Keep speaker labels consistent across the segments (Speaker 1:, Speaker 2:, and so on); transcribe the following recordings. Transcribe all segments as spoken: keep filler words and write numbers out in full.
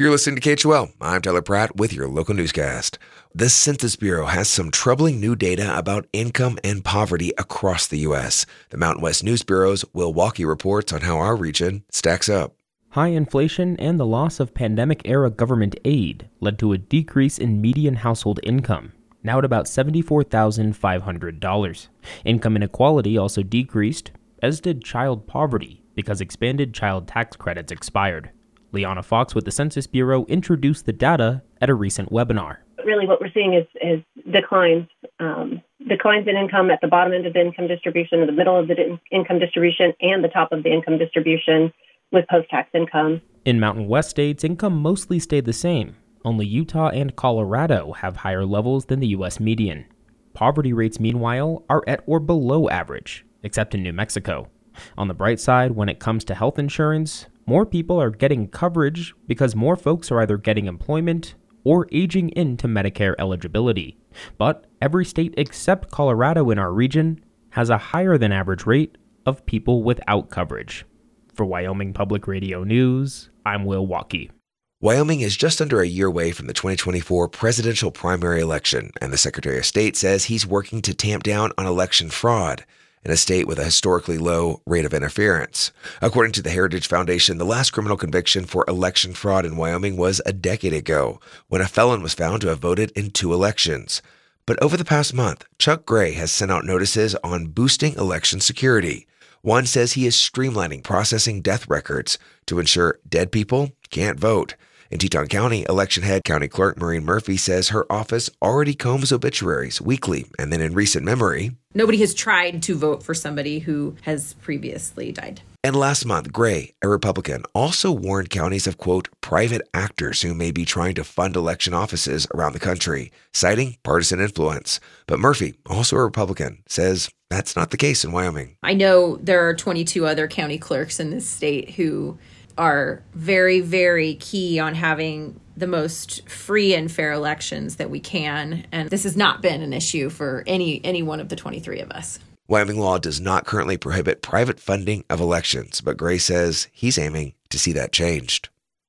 Speaker 1: You're listening to K H O L. I'm Tyler Pratt with your local newscast. The Census Bureau has some troubling new data about income and poverty across the U S. The Mountain West News Bureau's Will Walkey reports on how our region stacks up.
Speaker 2: High inflation and the loss of pandemic-era government aid led to a decrease in median household income, now at about seventy-four thousand five hundred dollars. Income inequality also decreased, as did child poverty, because expanded child tax credits expired. Liana Fox with the Census Bureau introduced the data at a recent webinar.
Speaker 3: Really what we're seeing is, is declines. Um, declines in income at the bottom end of the income distribution, in the middle of the in- income distribution, and the top of the income distribution with post-tax income.
Speaker 2: In Mountain West states, income mostly stayed the same. Only Utah and Colorado have higher levels than the U S median. Poverty rates, meanwhile, are at or below average, except in New Mexico. On the bright side, when it comes to health insurance, more people are getting coverage because more folks are either getting employment or aging into Medicare eligibility. But every state except Colorado in our region has a higher than average rate of people without coverage. For Wyoming Public Radio News, I'm Will Walkey.
Speaker 1: Wyoming is just under a year away from the twenty twenty-four presidential primary election, and the Secretary of State says he's working to tamp down on election fraud in a state with a historically low rate of interference. According to the Heritage Foundation, the last criminal conviction for election fraud in Wyoming was a decade ago, when a felon was found to have voted in two elections. But over the past month, Chuck Gray has sent out notices on boosting election security. One says he is streamlining processing death records to ensure dead people can't vote. In Teton County, election head County Clerk Maureen Murphy says her office already combs obituaries weekly, and then in recent memory,
Speaker 4: nobody has tried to vote for somebody who has previously died.
Speaker 1: And last month, Gray, a Republican, also warned counties of, quote, private actors who may be trying to fund election offices around the country, citing partisan influence. But Murphy, also a Republican, says that's not the case in Wyoming.
Speaker 4: I know there are twenty-two other county clerks in this state who are very, very key on having the most free and fair elections that we can. And this has not been an issue for any any one of the twenty-three of us.
Speaker 1: Wyoming law does not currently prohibit private funding of elections, but Gray says he's aiming to see that changed.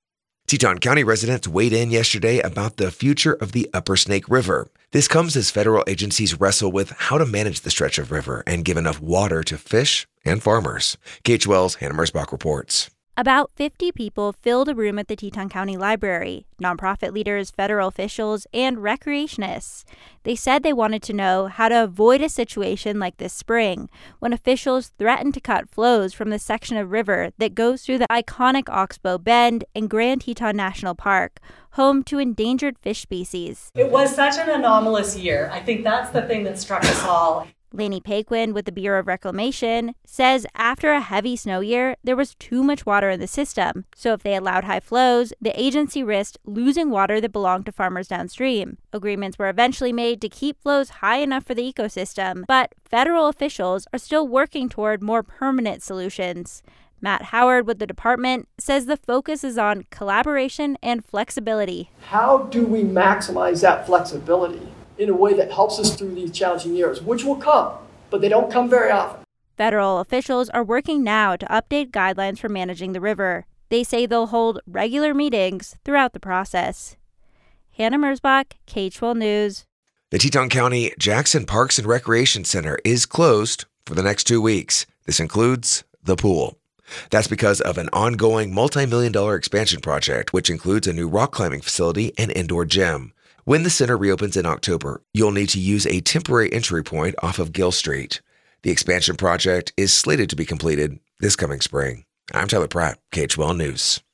Speaker 1: Teton County residents weighed in yesterday about the future of the Upper Snake River. This comes as federal agencies wrestle with how to manage the stretch of river and give enough water to fish and farmers. K H O L's Hannah Mersbach reports.
Speaker 5: About fifty people filled a room at the Teton County Library, nonprofit leaders, federal officials, and recreationists. They said they wanted to know how to avoid a situation like this spring, when officials threatened to cut flows from the section of river that goes through the iconic Oxbow Bend and Grand Teton National Park, home to endangered fish species.
Speaker 6: It was such an anomalous year. I think that's the thing that struck us all.
Speaker 5: Laney Paquin with the Bureau of Reclamation says after a heavy snow year, there was too much water in the system. So if they allowed high flows, the agency risked losing water that belonged to farmers downstream. Agreements were eventually made to keep flows high enough for the ecosystem, but federal officials are still working toward more permanent solutions. Matt Howard with the department says the focus is on collaboration and flexibility.
Speaker 7: How do we maximize that flexibility in a way that helps us through these challenging years, which will come, but they don't come very often?
Speaker 5: Federal officials are working now to update guidelines for managing the river. They say they'll hold regular meetings throughout the process. Hannah Mersbach, K H O L News.
Speaker 1: The Teton County Jackson Parks and Recreation Center is closed for the next two weeks. This includes the pool. That's because of an ongoing multi-million dollar expansion project, which includes a new rock climbing facility and indoor gym. When the center reopens in October, you'll need to use a temporary entry point off of Gill Street. The expansion project is slated to be completed this coming spring. I'm Tyler Pratt, K H O L News.